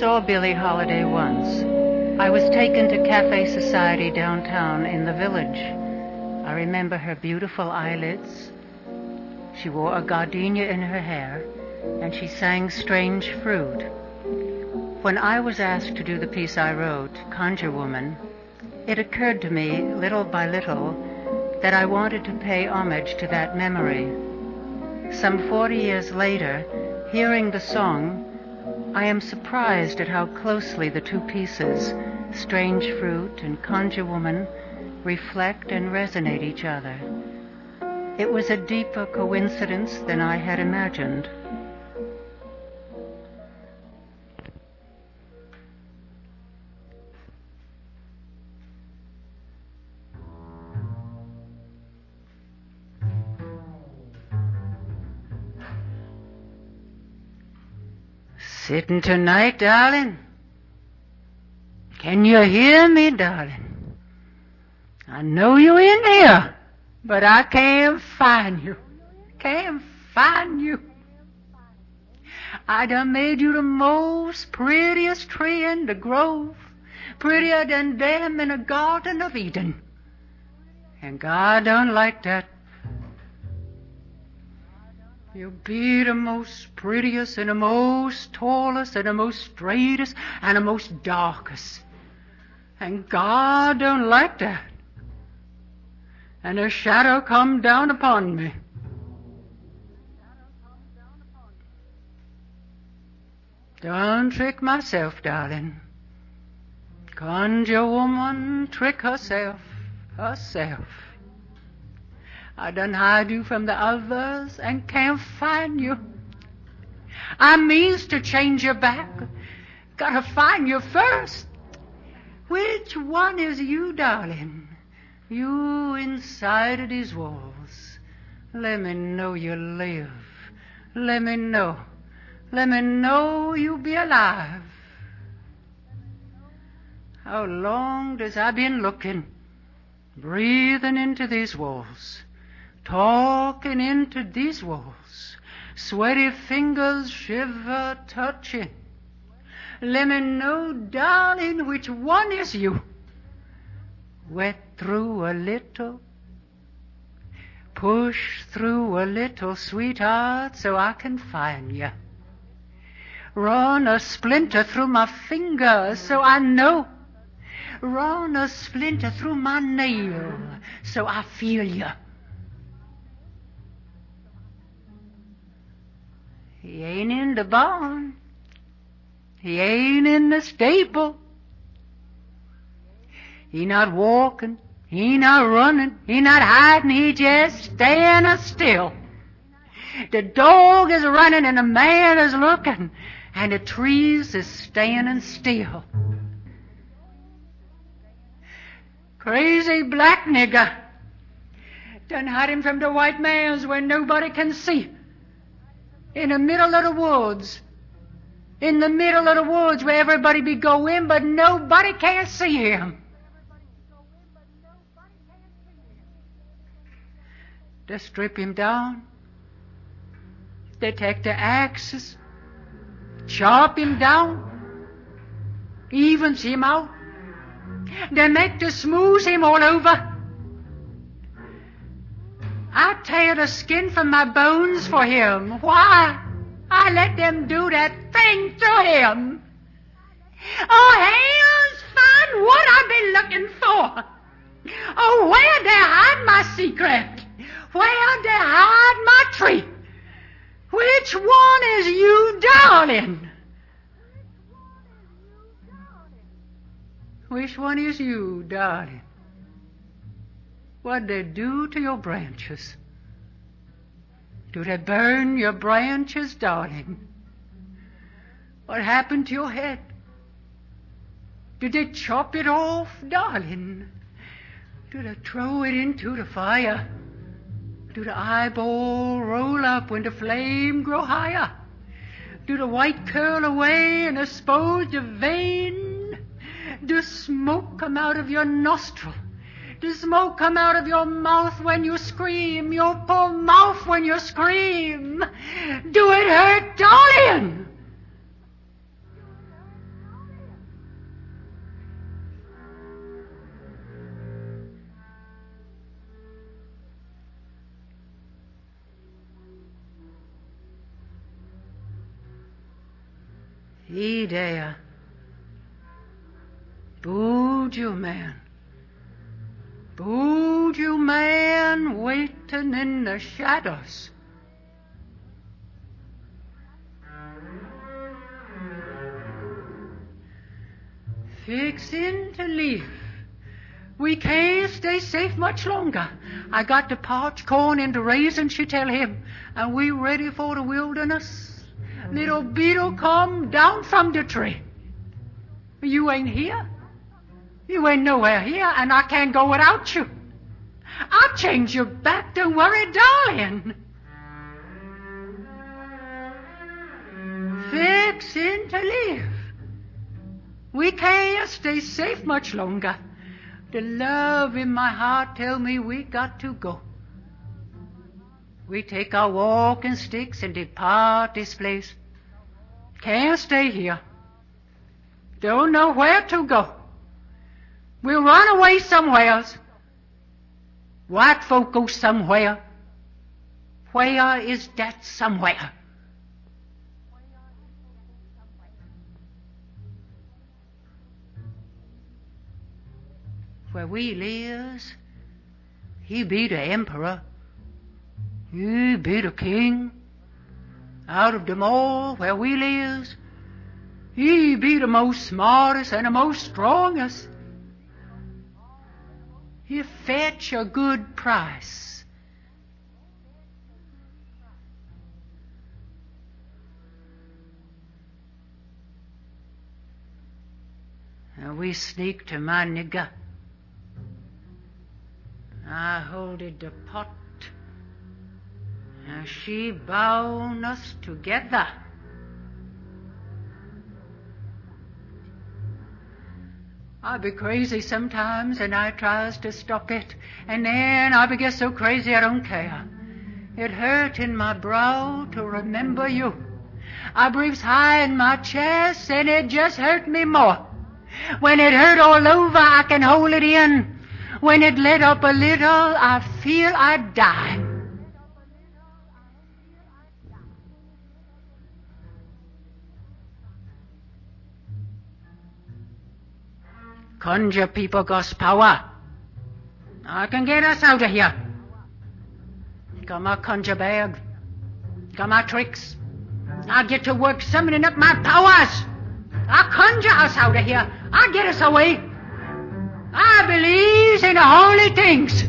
saw Billie Holiday once. I was taken to Cafe Society downtown in the Village. I remember her beautiful eyelids. She wore a gardenia in her hair, and she sang Strange Fruit. When I was asked to do the piece I wrote, Conjure Woman, it occurred to me, little by little, that I wanted to pay homage to that memory. Some 40 years later, hearing the song, I am surprised at how closely the two pieces, Strange Fruit and Conjure Woman, reflect and resonate each other. It was a deeper coincidence than I had imagined. Sitting tonight, darling. Can you hear me, darling? I know you're in here, but I can't find you. Can't find you. I done made you the most prettiest tree in the grove, prettier than them in a garden of Eden. And God don't like that. You'll be the most prettiest and the most tallest and the most straightest and the most darkest. And God don't like that. And a shadow come down upon me. Don't trick myself, darling. Conjure woman, trick herself. I done hide you from the others and can't find you. I means to change you back. Gotta find you first. Which one is you, darling? You inside of these walls. Let me know you live. Let me know. Let me know you be alive. How long does I been looking, breathing into these walls, talking into these walls, sweaty fingers shiver touching. Let me know, darling, which one is you. Wet through a little, push through a little, sweetheart, so I can find you. Run a splinter through my finger so I know. Run a splinter through my nail so I feel you. He ain't in the barn. He ain't in the stable. He not walking. He not running. He not hiding. He just standing still. The dog is running and the man is looking. And the trees is standing still. Crazy black nigger. Done hide him from the white man's where nobody can see. In the middle of the woods. In the middle of the woods where everybody be going, but nobody can see him. They strip him down. They take the axes. Chop him down. Evens him out. They make to smooth him all over. I tear the skin from my bones for him. Why? I let them do that thing to him. Oh, hell's fun, what I've been looking for. Oh, where they hide my secret? Where they hide my tree? Which one is you, darling? Which one is you, darling? What'd they do to your branches? Do they burn your branches, darling? What happened to your head? Did they chop it off, darling? Did they throw it into the fire? Do the eyeball roll up when the flame grow higher? Do the white curl away and expose the vein? Does smoke come out of your nostril? Does smoke come out of your mouth when you scream? Your poor mouth when you scream? Do it hurt, darling? He there. Buju man. Buju man waiting in the shadows. Fixing to leave. We can't stay safe much longer. I got the parched corn and the raisins, she tell him, and we ready for the wilderness. Little beetle come down from the tree. You ain't here. You ain't nowhere here, and I can't go without you. I'll change you back, don't worry, darling. Fixing to leave. We can't stay safe much longer. The love in my heart tell me we got to go. We take our walking sticks and depart this place. Can't stay here. Don't know where to go. We'll run away somewhere else. White folk go somewhere. Where is that somewhere? Where we lives, he be the emperor. He be the king. Out of them all, where we lives, he be the most smartest and the most strongest. He fetch a good price. Now we sneak to my nigger. I holded the pot, and she bound us together. I be crazy sometimes, and I tries to stop it, and then I be get so crazy I don't care. It hurt in my brow to remember you. I breathes high in my chest, and it just hurt me more. When it hurt all over, I can hold it in. When it let up a little, I feel I'd die. Conjure people got power. I can get us out of here. Got my conjure bag. Got my tricks. I'll get to work summoning up my powers. I'll conjure us out of here. I'll get us away. I believes in the holy things.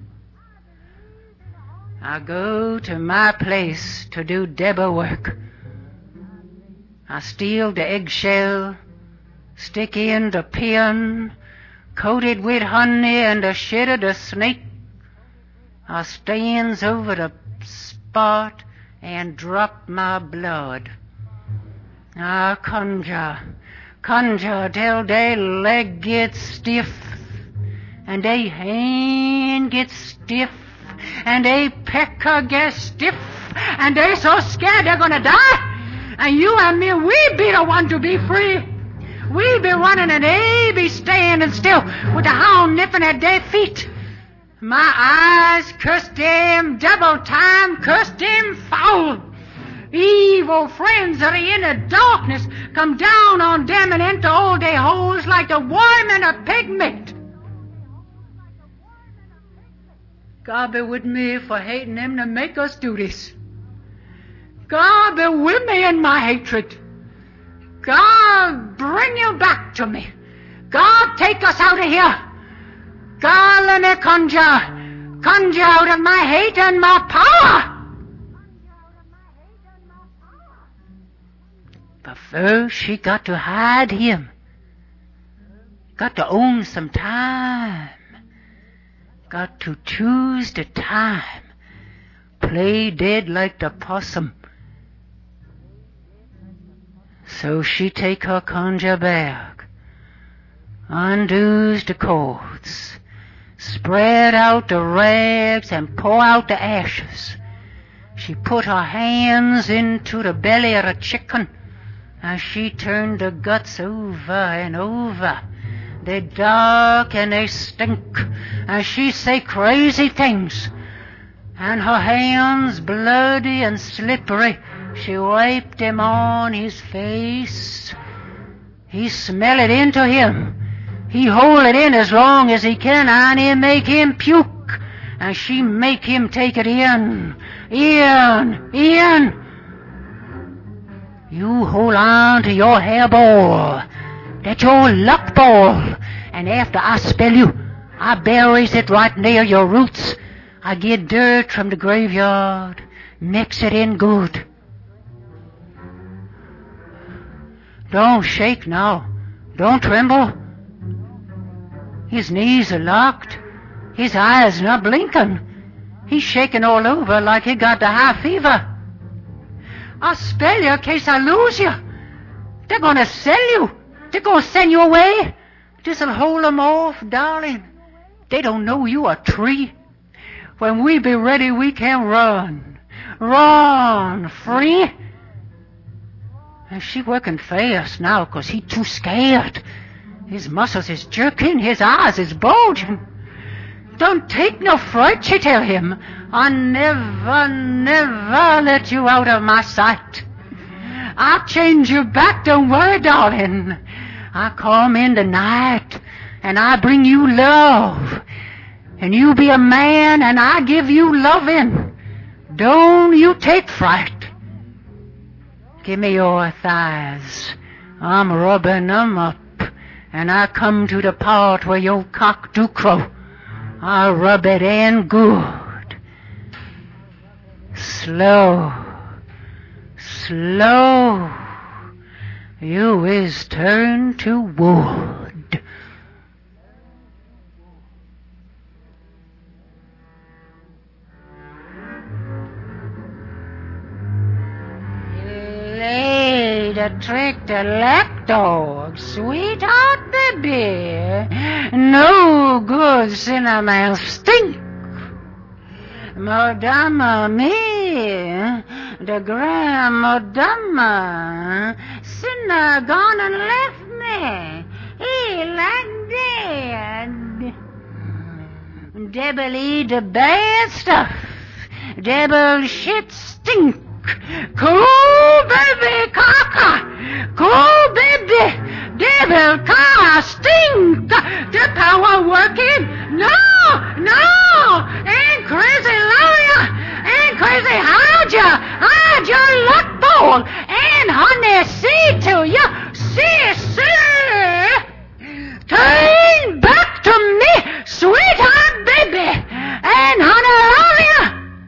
I go to my place to do devil work. I steal the eggshell, stick in the pin, coated with honey and the shit of the snake. I stands over the spot and drop my blood. I conjure till they leg gets stiff, and they hand gets stiff, and they pecker gets stiff, and they so scared they're gonna die. And you and me, we be the one to be free. We be running and they be standing still with the hound nipping at their feet. My eyes curse them double time, curse them foul. Evil friends that are in the darkness come down on them and enter all their holes like the worm in a pigment. God be with me for hating them to make us do this. God be with me in my hatred. God bring you back to me. God take us out of here. God let me conjure out of my hate and my power. But first she got to hide him. Got to own some time. Got to choose the time. Play dead like the possum. So she take her conjure bag, undoes the cords, spread out the rags and pour out the ashes. She put her hands into the belly of the chicken, and she turned the guts over and over. They dark and they stink, and she say crazy things, and her hands bloody and slippery She wiped him on his face. He smell it into him. He hold it in as long as he can, and he make him puke. And she make him take it in. In. You hold on to your hairball. That's your luck ball. And after I spell you, I buries it right near your roots. I get dirt from the graveyard. Mix it in good. Don't shake now. Don't tremble. His knees are locked. His eyes not blinking. He's shaking all over like he got the high fever. I'll spell you in case I lose you. They're gonna sell you. They're gonna send you away. This'll hold them off, darling. They don't know you a tree. When we be ready, we can run. Run, free. And she working fast now, 'cause he too scared. His muscles is jerking, his eyes is bulging. Don't take no fright, she tell him. I never let you out of my sight. I'll change you back, don't worry, darling. I come in the night, and I bring you love. And you be a man, and I give you loving. Don't you take fright. Give me your thighs. I'm rubbing them up, and I come to the part where your cock do crow. I rub it in good. Slow. You is turned to wood. Lay the trick to lapdog, sweetheart baby. No good cinnamon stink. Madama me, the grandmadama, sinner gone and left me. He like dead. Devil eat the bad stuff. Devil shit stink. Cool baby caca. Cool baby. Devil car stink. The power working. No. Ain't crazy lawyer. Ain't crazy hide your luck ball. And honey, see to you. See. Turn back to me, sweetheart baby. And honey, love you.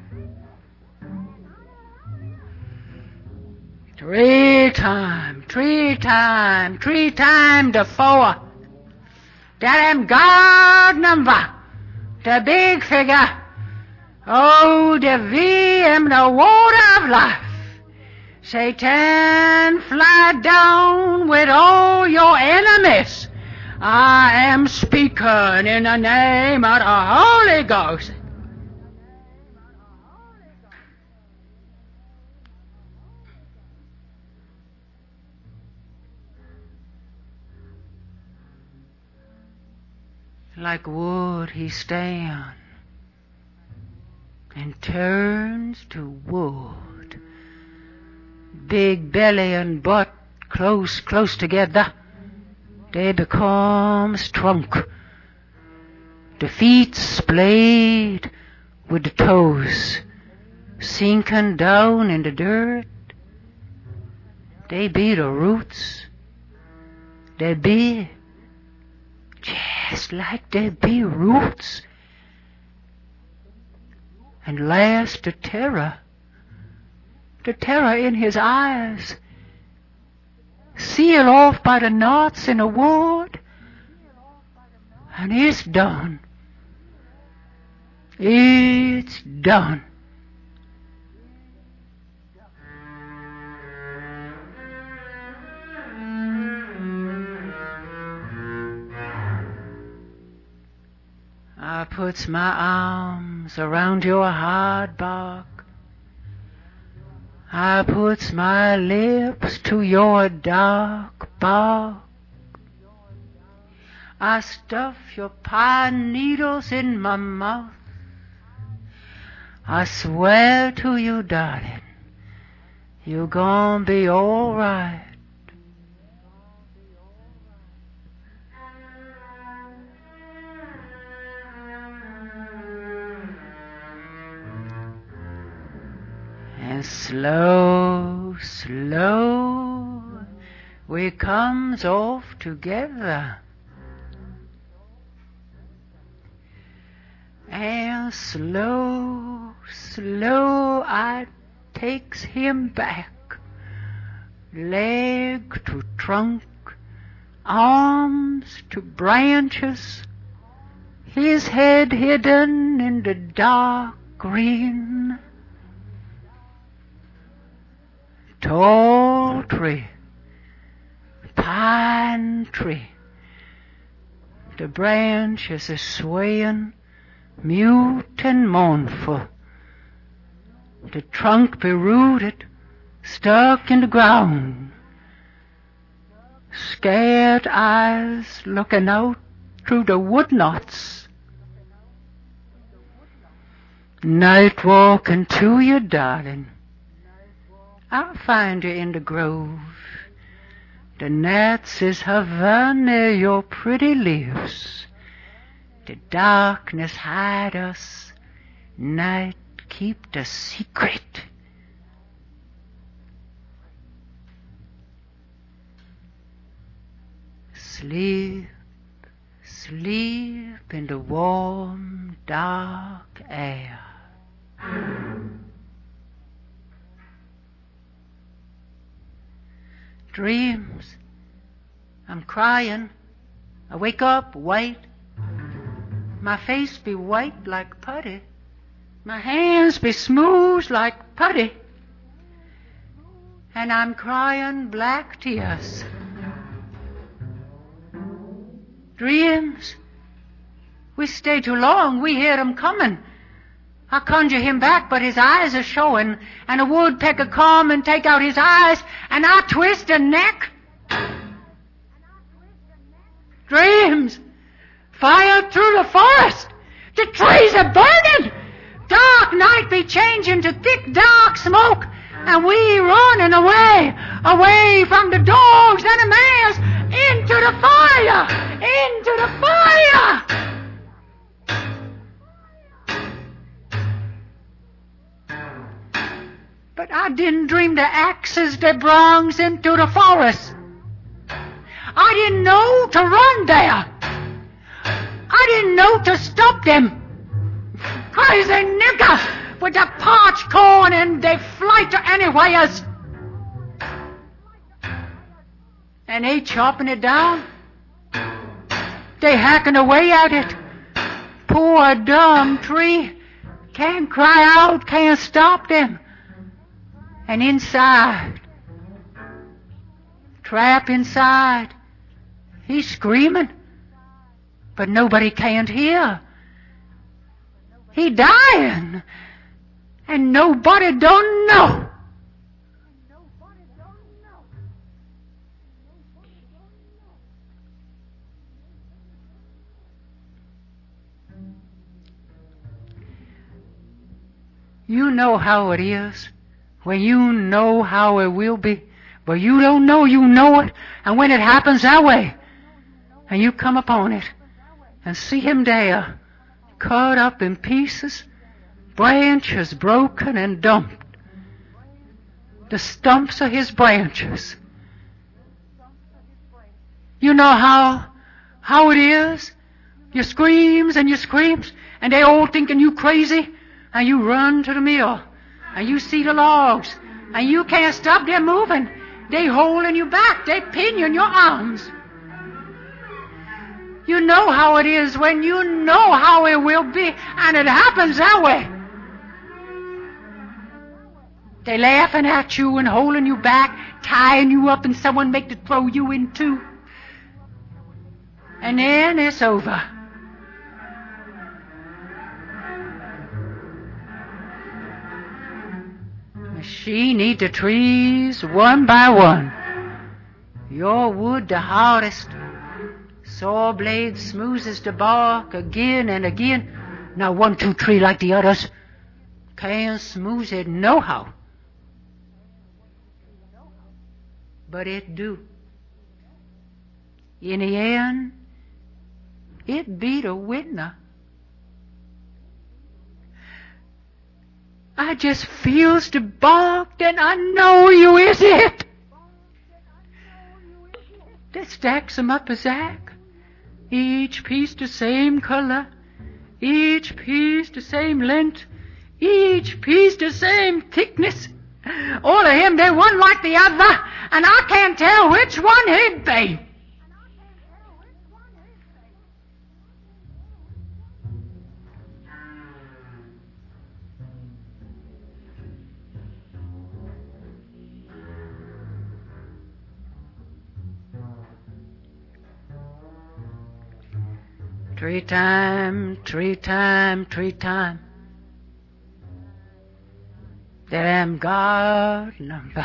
Three time the four. That am God number. The big figure. Oh, the V am the water of life. Satan, fly down with all your enemies. I am speaking in the name of the Holy Ghost. Like wood he stands and turns to wood. Big belly and butt close together. They becomes trunk. The feet splayed with the toes, sinking down in the dirt. They be the roots. They be just like they be roots. And last the terror in his eyes, sealed off by the knots in the wood, and it's done. It's done. I puts my arms around your hard bark. I puts my lips to your dark bark. I stuff your pine needles in my mouth. I swear to you, darling, You're gonna be all right. And slow, slow, we comes off together. And slow, slow, I takes him back, leg to trunk, arms to branches, his head hidden in the dark green. Tall tree, pine tree, the branches are swaying, mute and mournful. The trunk be rooted, stuck in the ground. Scared eyes looking out through the wood knots. Night walking to you, darling. I'll find you in the grove. The gnats is hovering near your pretty leaves. The darkness hide us. Night keep the secret. Sleep, sleep in the warm, dark air. Dreams. I'm crying. I wake up white. My face be white like putty. My hands be smooth like putty. And I'm crying black tears. Dreams. We stay too long. We hear him coming. I conjure him back, but his eyes are showing, and a woodpecker come and take out his eyes, and I twist a neck. Dreams. Fire through the forest. The trees are burning. Dark night be changing to thick, dark smoke, and we running away, away from the dogs and the mares, into the fire, into the fire. But I didn't dream the axes that brings into the forest. I didn't know to run there. I didn't know to stop them. Crazy nigger with the parched corn, and they fly to anywheres. And they chopping it down. They hacking away at it. Poor dumb tree. Can't cry out, can't stop them. And inside, trapped inside, he's screaming, but nobody can't hear. He dying, and nobody don't know. You know how it is. When you know how it will be, but you don't know you know it, and when it happens that way, and you come upon it, and see him there, cut up in pieces, branches broken and dumped, the stumps of his branches. You know how it is? You screams, and they all thinking you crazy, and you run to the mill. And you see the logs, and you can't stop them moving. They holding you back. They pinion your arms. You know how it is when you know how it will be, and it happens that way. They laughing at you and holding you back, tying you up, and someone make to throw you in two. And then it's over. Machine eat the trees one by one. Your wood the hardest. Saw blade smoothes the bark again and again. Now 1, 2, 3 like the others. Can't smooth it nohow. but it do. In the end, it be the winner. I just feels the bark, and I know you is it. They stacks 'em up a zack, each piece the same color, each piece the same length, each piece the same thickness. All of him, they one like the other, and I can't tell which one he'd be. Three time. Damn God number.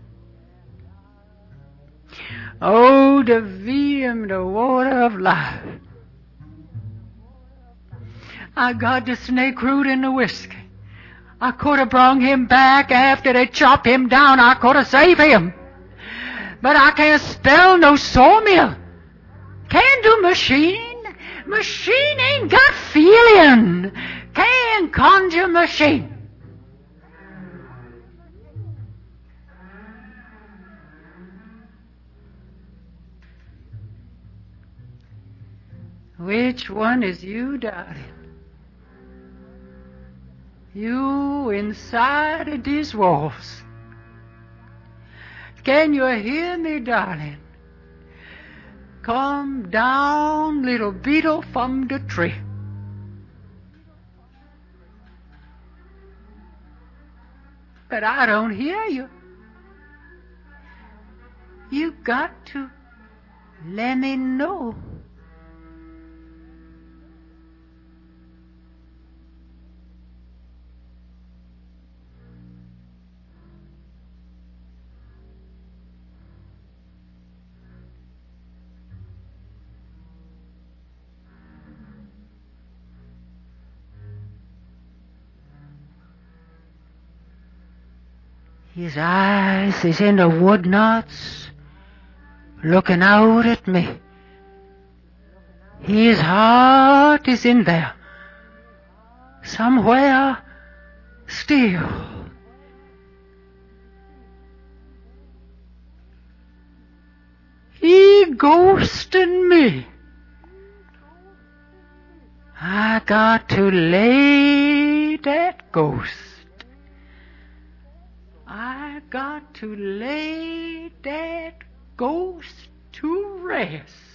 Oh, the VM, the water of life. I got the snake root in the whiskey. I could have brought him back after they chopped him down. I could have saved him. But I can't spell no sawmill. Can't do machine. Machine ain't got feeling. Can't conjure machine. Which one is you, darling? You inside of these walls. Can you hear me, darling? Come down, little beetle from the tree. But I don't hear you. You got to let me know. His eyes is in the wood knots, looking out at me. His heart is in there, somewhere still. He ghosting me. I got to lay that ghost. I got to lay that ghost to rest.